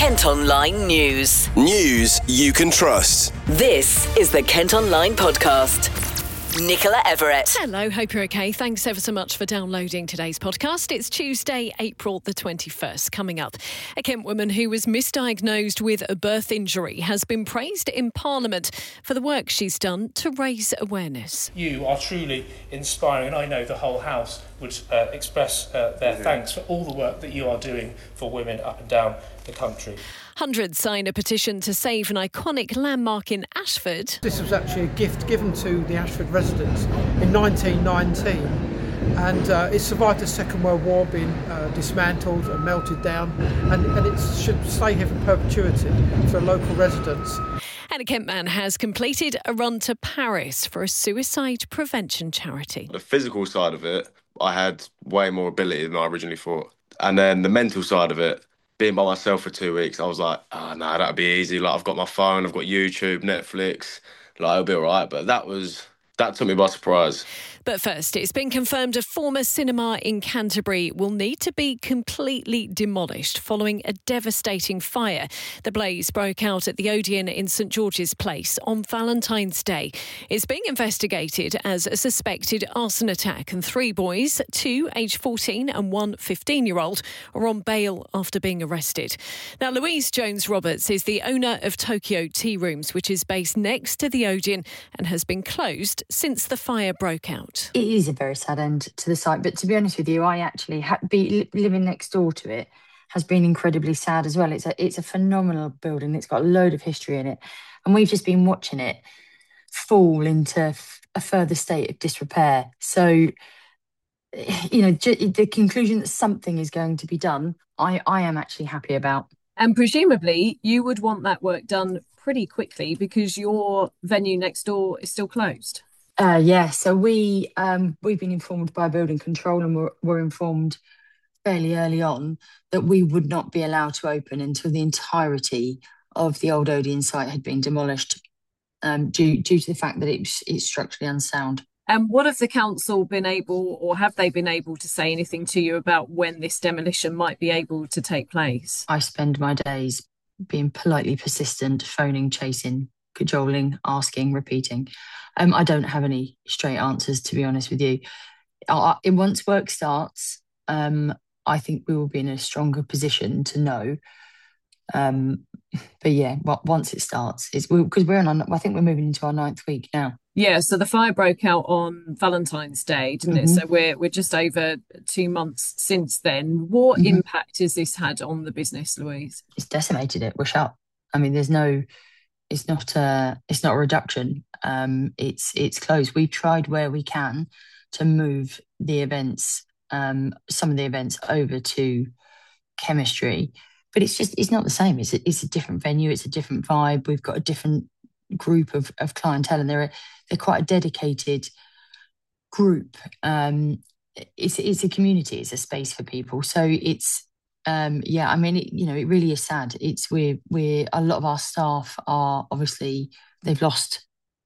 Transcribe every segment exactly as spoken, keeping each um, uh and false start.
Kent Online News. News you can trust. This is the Kent Online Podcast. Nicola Everett. Hello, hope you're okay. Thanks ever so much for downloading today's podcast. It's Tuesday, April the twenty-first. Coming up, a Kent woman who was misdiagnosed with a birth injury has been praised in Parliament for the work she's done to raise awareness. You are truly inspiring, and I know the whole House would uh, express uh, their yeah. thanks for all the work that you are doing for women up and down the country. Hundreds signed a petition to save an iconic landmark in Ashford. This was actually a gift given to the Ashford residents in nineteen nineteen, and uh, it survived the Second World War, being uh, dismantled and melted down, and, and it should stay here for perpetuity for local residents. And a Kent man has completed a run to Paris for a suicide prevention charity. The physical side of it, I had way more ability than I originally thought. And then the mental side of it, being by myself for two weeks, I was like, oh, no, that'd be easy. Like, I've got my phone, I've got YouTube, Netflix. Like, it'll be all right. But that was, that took me by surprise. But first, it's been confirmed a former cinema in Canterbury will need to be completely demolished following a devastating fire. The blaze broke out at the Odeon in St George's Place on Valentine's Day. It's being investigated as a suspected arson attack, and three boys, two aged fourteen and one fifteen-year-old, are on bail after being arrested. Now, Louise Jones-Roberts is the owner of Tokyo Tea Rooms, which is based next to the Odeon and has been closed since the fire broke out. It is a very sad end to the site, but to be honest with you, I actually ha- be living next door to it has been incredibly sad as well. It's a it's a phenomenal building. It's got a load of history in it, and we've just been watching it fall into f- a further state of disrepair. So, you know, j- the conclusion that something is going to be done, I I am actually happy about. And presumably, you would want that work done pretty quickly because your venue next door is still closed. Uh, yeah, so we, um, we've been informed by building control, and we're, we're informed fairly early on that we would not be allowed to open until the entirety of the old Odeon site had been demolished, um, due, due to the fact that it's, it's structurally unsound. And what have the council been able, or have they been able to say anything to you about when this demolition might be able to take place? I spend my days being politely persistent, phoning, chasing, cajoling, asking, repeating. Um, I don't have any straight answers, to be honest with you. I, once work starts, um, I think we will be in a stronger position to know. Um, but yeah, once it starts, it's because we're on. I think we're moving into our ninth week now. Yeah, so the fire broke out on Valentine's Day, didn't mm-hmm. it? So we're we're just over two months since then. What mm-hmm. impact has this had on the business, Louise? It's decimated it. We're shut. I mean, there's no. It's not a. It's not a reduction. Um, it's it's closed. We've tried where we can to move the events, um, some of the events over to chemistry, but it's just it's not the same. It's a, it's a different venue. It's a different vibe. We've got a different group of, of clientele, and they're a, they're quite a dedicated group. Um, it's it's a community. It's a space for people. So it's. Um, yeah, I mean, it, you know, it really is sad. It's we're we're a lot of our staff are obviously they've lost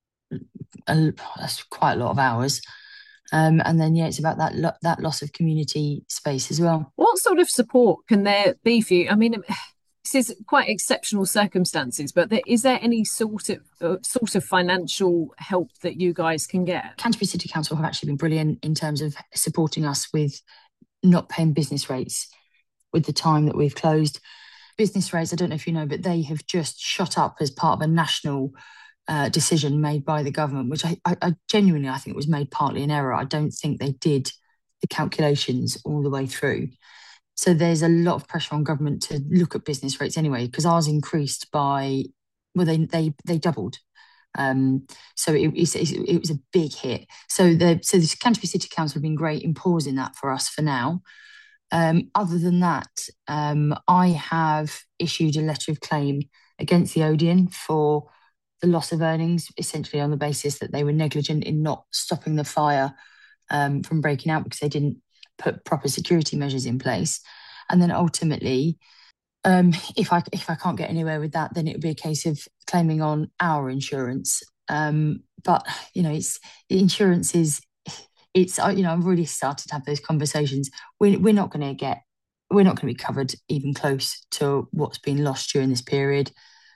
a, that's quite a lot of hours, um, and then yeah, it's about that lo- that loss of community space as well. What sort of support can there be for you? I mean, this is quite exceptional circumstances, but there, is there any sort of uh, sort of financial help that you guys can get? Canterbury City Council have actually been brilliant in terms of supporting us with not paying business rates with the time that we've closed. Business rates, I don't know if you know, but they have just shot up as part of a national uh, decision made by the government, which I, I, I genuinely, I think it was made partly in error. I don't think they did the calculations all the way through. So there's a lot of pressure on government to look at business rates anyway, because ours increased by, well, they they they doubled. Um, so it, it, it was a big hit. So the so the Canterbury City Council have been great in pausing that for us for now. Um, other than that, um, I have issued a letter of claim against the Odeon for the loss of earnings, essentially on the basis that they were negligent in not stopping the fire um, from breaking out because they didn't put proper security measures in place. And then ultimately, um, if I if I can't get anywhere with that, then it would be a case of claiming on our insurance. Um, but you know, it's insurance is. It's, you know, I've already started to have those conversations. We're, we're not going to get, we're not going to be covered even close to what's been lost during this period.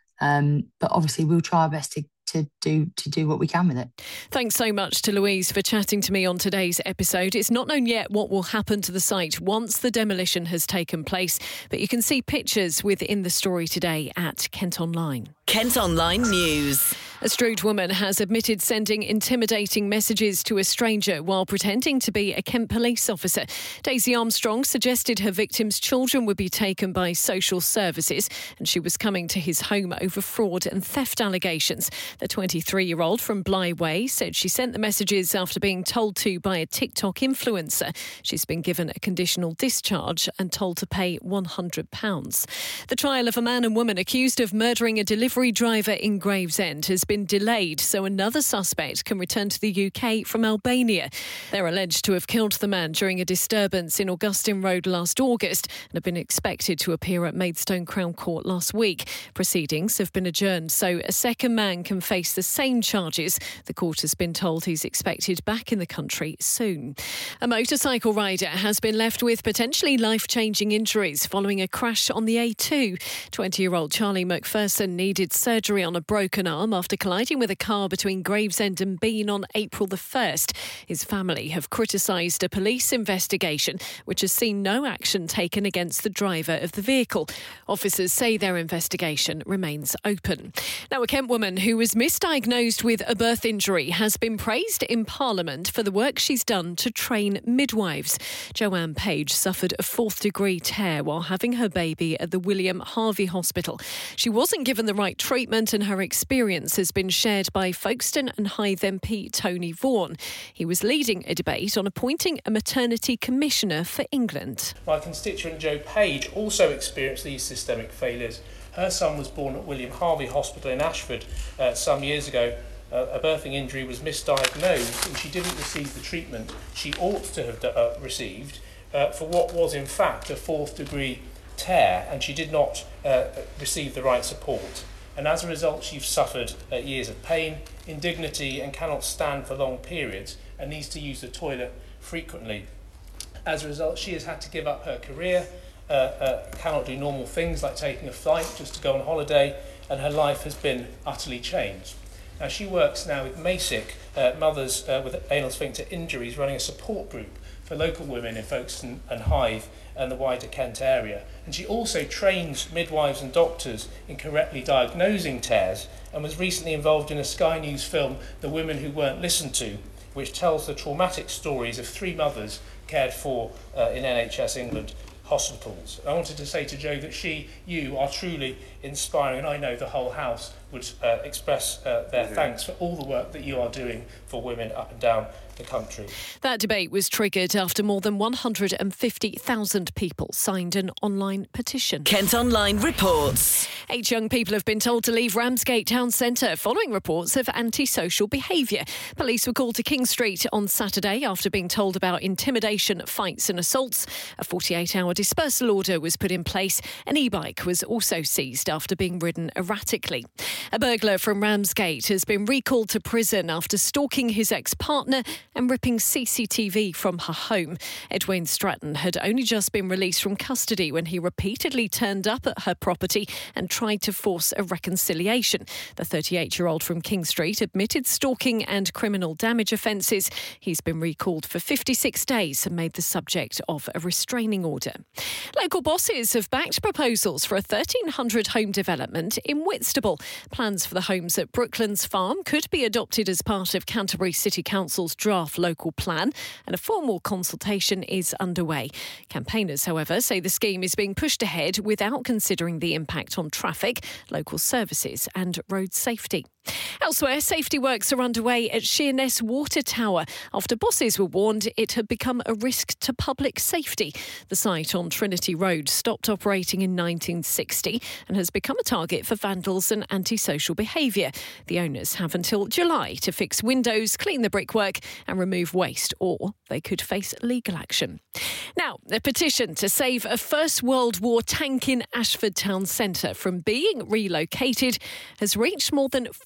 Um, but obviously we'll try our best to to do to do what we can with it. Thanks so much to Louise for chatting to me on today's episode. It's not known yet what will happen to the site once the demolition has taken place, but you can see pictures within the story today at Kent Online. Kent Online News. A Strood woman has admitted sending intimidating messages to a stranger while pretending to be a Kent police officer. Daisy Armstrong suggested her victim's children would be taken by social services, and she was coming to his home over fraud and theft allegations. The twenty-three-year-old from Bly Way said she sent the messages after being told to by a TikTok influencer. She's been given a conditional discharge and told to pay one hundred pounds. The trial of a man and woman accused of murdering a delivery driver in Gravesend has been delayed so another suspect can return to the U K from Albania. They're alleged to have killed the man during a disturbance in Augustine Road last August and have been expected to appear at Maidstone Crown Court last week. Proceedings have been adjourned so a second man can face the same charges. The court has been told he's expected back in the country soon. A motorcycle rider has been left with potentially life-changing injuries following a crash on the A two. twenty-year-old Charlie McPherson needed surgery on a broken arm after colliding with a car between Gravesend and Bean on April the first. His family have criticised a police investigation which has seen no action taken against the driver of the vehicle. Officers say their investigation remains open. Now, a Kent woman who was misdiagnosed with a birth injury has been praised in Parliament for the work she's done to train midwives. Joanne Page suffered a fourth degree tear while having her baby at the William Harvey Hospital. She wasn't given the right treatment and her experience has been shared by Folkestone and Hythe M P Tony Vaughan. He was leading a debate on appointing a maternity commissioner for England. My constituent Jo Page also experienced these systemic failures. Her son was born at William Harvey Hospital in Ashford uh, some years ago. Uh, a birthing injury was misdiagnosed and she didn't receive the treatment she ought to have uh, received uh, for what was in fact a fourth degree tear, and she did not uh, receive the right support. And as a result, she's suffered uh, years of pain, indignity, and cannot stand for long periods and needs to use the toilet frequently. As a result, she has had to give up her career, uh, uh, cannot do normal things like taking a flight just to go on holiday, and her life has been utterly changed. Now, she works now with MASIC, uh, Mothers uh, with Anal Sphincter Injuries, running a support group for local women in Folkestone and Hythe and the wider Kent area. And she also trains midwives and doctors in correctly diagnosing tears and was recently involved in a Sky News film, The Women Who Weren't Listened To, which tells the traumatic stories of three mothers cared for uh, in N H S England hospitals. I wanted to say to Jo that she, you, are truly inspiring, and I know the whole house would uh, express uh, their mm-hmm. thanks for all the work that you are doing for women up and down the country. That debate was triggered after more than one hundred fifty thousand people signed an online petition. Kent Online reports. Eight young people have been told to leave Ramsgate Town Centre following reports of antisocial behaviour. Police were called to King Street on Saturday after being told about intimidation, fights and assaults. A forty-eight hour dispersal order was put in place. An e-bike was also seized after being ridden erratically. A burglar from Ramsgate has been recalled to prison after stalking his ex-partner and ripping C C T V from her home. Edwin Stratton had only just been released from custody when he repeatedly turned up at her property and tried to force a reconciliation. The thirty-eight-year-old from King Street admitted stalking and criminal damage offences. He's been recalled for fifty-six days and made the subject of a restraining order. Local bosses have backed proposals for a thirteen hundred home development in Whitstable. Plans for the homes at Brooklands Farm could be adopted as part of Canterbury City Council's draft local plan, and a formal consultation is underway. Campaigners, however, say the scheme is being pushed ahead without considering the impact on traffic, local services and road safety. Elsewhere, safety works are underway at Sheerness Water Tower after bosses were warned it had become a risk to public safety. The site on Trinity Road stopped operating in nineteen sixty and has become a target for vandals and antisocial behaviour. The owners have until July to fix windows, clean the brickwork and remove waste, or they could face legal action. Now, a petition to save a First World War tank in Ashford Town Centre from being relocated has reached more than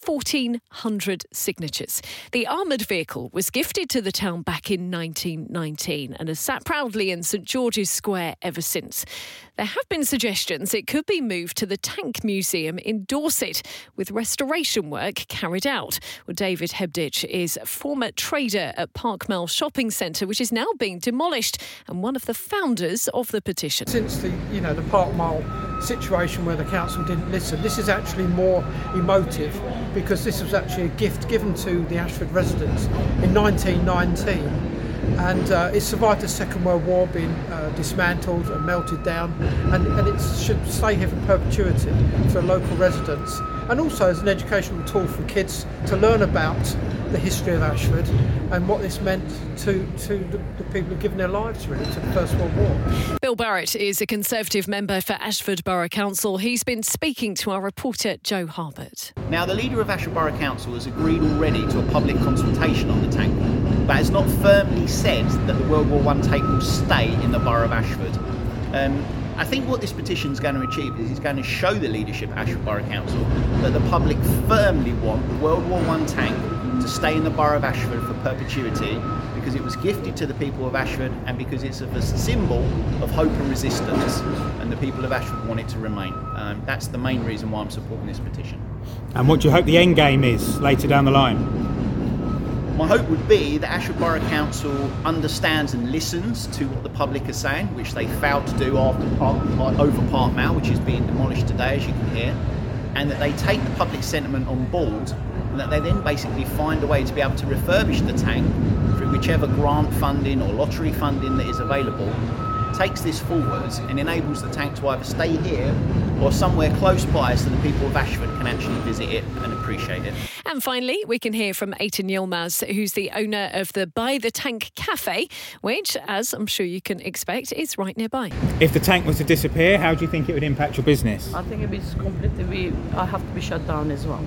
fourteen hundred signatures. The armoured vehicle was gifted to the town back in nineteen nineteen and has sat proudly in St George's Square ever since. There have been suggestions it could be moved to the Tank Museum in Dorset, with restoration work carried out. Well, David Hebditch is a former trader at Park Mall Shopping Centre, which is now being demolished, and one of the founders of the petition. Since the, you know, the Park Mall situation where the council didn't listen, this is actually more emotive, because this was actually a gift given to the Ashford residents in nineteen nineteen. And uh, it survived the Second World War, being uh, dismantled and melted down, and, and it should stay here for perpetuity for local residents, and also as an educational tool for kids to learn about the history of Ashford and what this meant to, to the, the people who've given their lives really to the First World War. Bill Barrett is a Conservative member for Ashford Borough Council. He's been speaking to our reporter Joe Harbert. Now, the leader of Ashford Borough Council has agreed already to a public consultation on the tank, but has not firmly said that the World War One tank will stay in the borough of Ashford. Um, I think what this petition is going to achieve is it's going to show the leadership at Ashford Borough Council that the public firmly want the World War One tank to stay in the borough of Ashford for perpetuity, because it was gifted to the people of Ashford and because it's a symbol of hope and resistance, and the people of Ashford want it to remain. Um, that's the main reason why I'm supporting this petition. And what do you hope the end game is later down the line? My hope would be that Ashford Borough Council understands and listens to what the public is saying, which they failed to do after Park, over Park Mall, which is being demolished today, as you can hear, and that they take the public sentiment on board, and that they then basically find a way to be able to refurbish the tank through whichever grant funding or lottery funding that is available, takes this forwards and enables the tank to either stay here or somewhere close by, so the people of Ashford can actually visit it and appreciate it. And finally, we can hear from Eitan Yilmaz, who's the owner of the Buy the Tank Cafe, which, as I'm sure you can expect, is right nearby. If the tank was to disappear, how do you think it would impact your business? I think it is completely, I have to be shut down as well.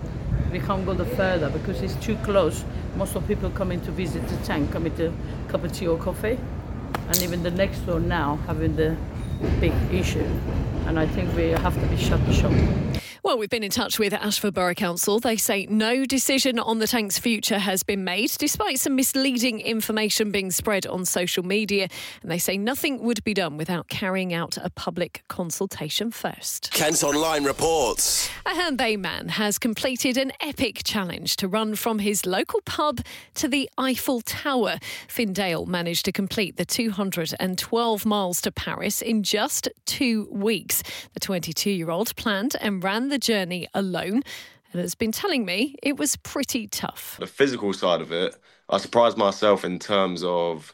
We can't go the further because it's too close. Most of people coming to visit the tank, coming to cup of tea or coffee, and even the next door now having the big issue. And I think we have to be shut the shop. Well, we've been in touch with Ashford Borough Council. They say no decision on the tank's future has been made, despite some misleading information being spread on social media. And they say nothing would be done without carrying out a public consultation first. Kent Online reports. A Herne Bay man has completed an epic challenge to run from his local pub to the Eiffel Tower. Finn Dale managed to complete the two hundred twelve miles to Paris in just two weeks. The twenty-two-year-old planned and ran the journey alone and has been telling me it was pretty tough. The physical side of it, I surprised myself in terms of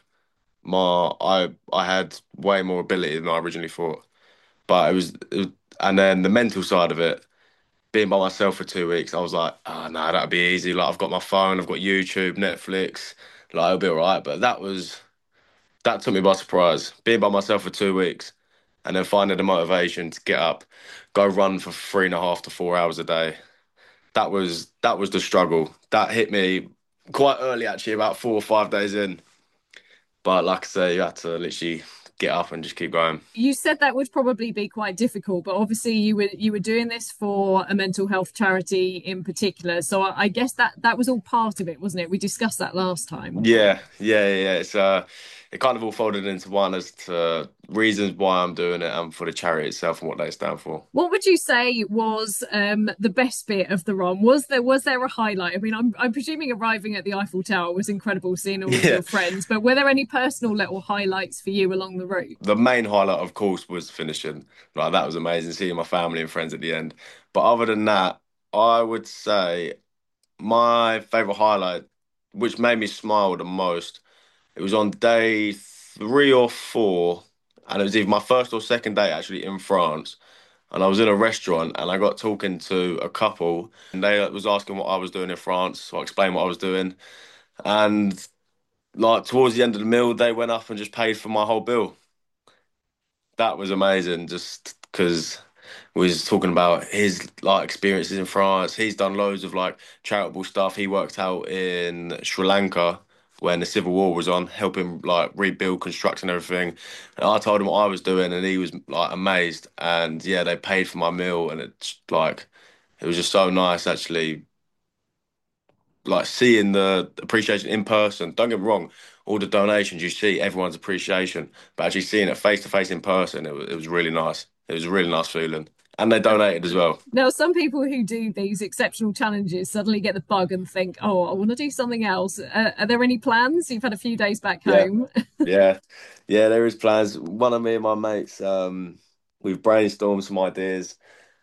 my I I had way more ability than I originally thought. But it was, it was and then the mental side of it, being by myself for two weeks, I was like, oh no, that'd be easy. Like, I've got my phone, I've got YouTube, Netflix, like, it'll be all right. But that was that took me by surprise. Being by myself for two weeks. And then finding the motivation to get up, go run for three and a half to four hours a day. That was that was the struggle. That hit me quite early, actually, about four or five days in. But like I say, you had to literally get up and just keep going. You said that would probably be quite difficult, but obviously you were you were doing this for a mental health charity in particular. So I guess that that was all part of it, wasn't it? We discussed that last time. Yeah, yeah, yeah. It's uh, it kind of all folded into one as to reasons why I'm doing it and for the charity itself and what they stand for. What would you say was um, the best bit of the run? Was there was there a highlight? I mean, I'm I'm presuming arriving at the Eiffel Tower was incredible, seeing all of Yeah. your friends. But were there any personal little highlights for you along the route? The main highlight, of course, was finishing. Like, that was amazing, seeing my family and friends at the end. But other than that, I would say my favourite highlight, which made me smile the most, it was on day three or four, and it was either my first or second day actually in France. And I was in a restaurant and I got talking to a couple, and they was asking what I was doing in France, so I explained what I was doing. And like towards the end of the meal, they went up and just paid for my whole bill. That was amazing, just because we was talking about his like experiences in France. He's done loads of like charitable stuff. He worked out in Sri Lanka when the civil war was on, helping like rebuild, construct and everything. And I told him what I was doing and he was like amazed. And yeah, they paid for my meal, and it's like it was just so nice actually, like seeing the appreciation in person. Don't get me wrong, all the donations you see, everyone's appreciation, but actually seeing it face to face in person, it was, it was really nice. It was a really nice feeling. And they donated as well. Now, some people who do these exceptional challenges suddenly get the bug and think, oh, I want to do something else. Uh, are there any plans? You've had a few days back home. Yeah, yeah, yeah, there is plans. One of me and my mates, um, we've brainstormed some ideas.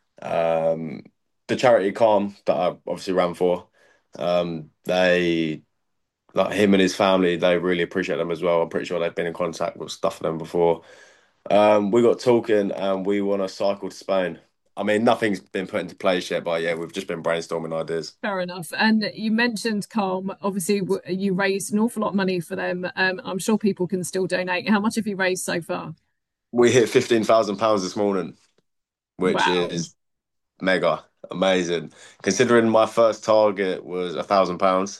Um, the charity Calm that I obviously ran for, um, they, like him and his family, they really appreciate them as well. I'm pretty sure they've been in contact with stuff for them before. Um, we got talking and we want to cycle to Spain. I mean, nothing's been put into place yet, but yeah, we've just been brainstorming ideas. Fair enough. And you mentioned Calm. Obviously, you raised an awful lot of money for them. Um, I'm sure people can still donate. How much have you raised so far? We hit fifteen thousand pounds this morning, which Wow. is mega amazing. Considering my first target was a thousand pounds.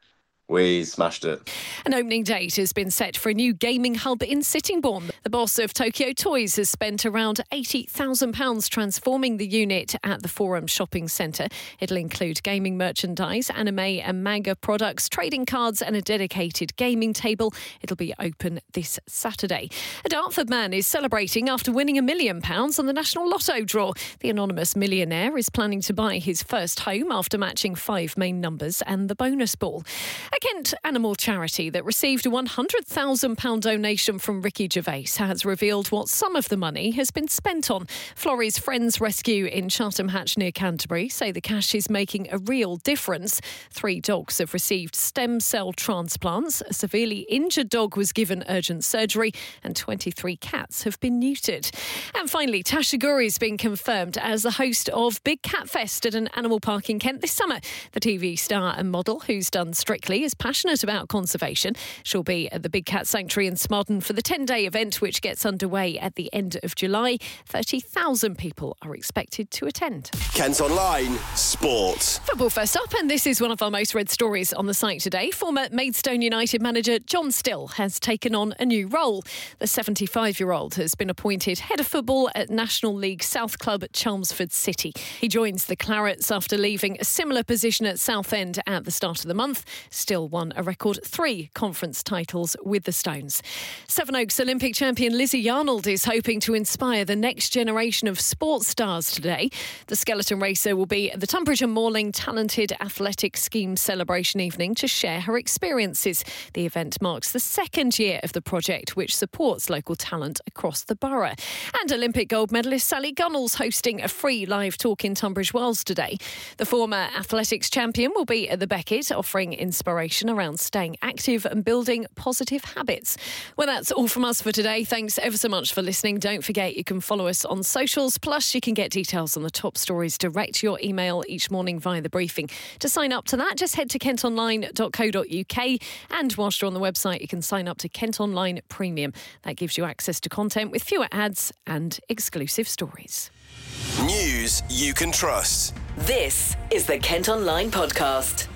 We smashed it. An opening date has been set for a new gaming hub in Sittingbourne. The boss of Tokyo Toys has spent around eighty thousand pounds transforming the unit at the Forum Shopping Centre. It'll include gaming merchandise, anime and manga products, trading cards and a dedicated gaming table. It'll be open this Saturday. A Dartford man is celebrating after winning a million pounds on the National Lotto draw. The anonymous millionaire is planning to buy his first home after matching five main numbers and the bonus ball. A Kent animal charity that received a one hundred thousand pounds donation from Ricky Gervais has revealed what some of the money has been spent on. Florrie's Friends Rescue in Chatham Hatch near Canterbury say the cash is making a real difference. Three dogs have received stem cell transplants, a severely injured dog was given urgent surgery, and twenty-three cats have been neutered. And finally, Tasha Guri's been confirmed as the host of Big Cat Fest at an animal park in Kent this summer. The T V star and model, who's done Strictly, is passionate about conservation. She'll be at the Big Cat Sanctuary in Smodden for the ten-day event, which gets underway at the end of July. thirty thousand people are expected to attend. Kent Online Sport. Football first up, and this is one of our most read stories on the site today. Former Maidstone United manager John Still has taken on a new role. The seventy-five-year-old has been appointed head of football at National League South Club Chelmsford City. He joins the Clarets after leaving a similar position at Southend at the start of the month. Still won a record three conference titles with the Stones. Sevenoaks Olympic champion Lizzie Yarnold is hoping to inspire the next generation of sports stars today. The skeleton racer will be at the Tunbridge and Morling Talented Athletic Scheme celebration evening to share her experiences. The event marks the second year of the project, which supports local talent across the borough. And Olympic gold medalist Sally Gunnell's hosting a free live talk in Tunbridge Wells today. The former athletics champion will be at the Beckett, offering inspiration around staying active and building positive habits. Well, that's all from us for today. Thanks ever so much for listening. Don't forget you can follow us on socials, plus you can get details on the top stories direct to your email each morning via the briefing. To sign up to that, just head to kent online dot co dot uk, and whilst you're on the website you can sign up to Kent Online Premium. That gives you access to content with fewer ads and exclusive stories. News you can trust. This is the Kent Online Podcast.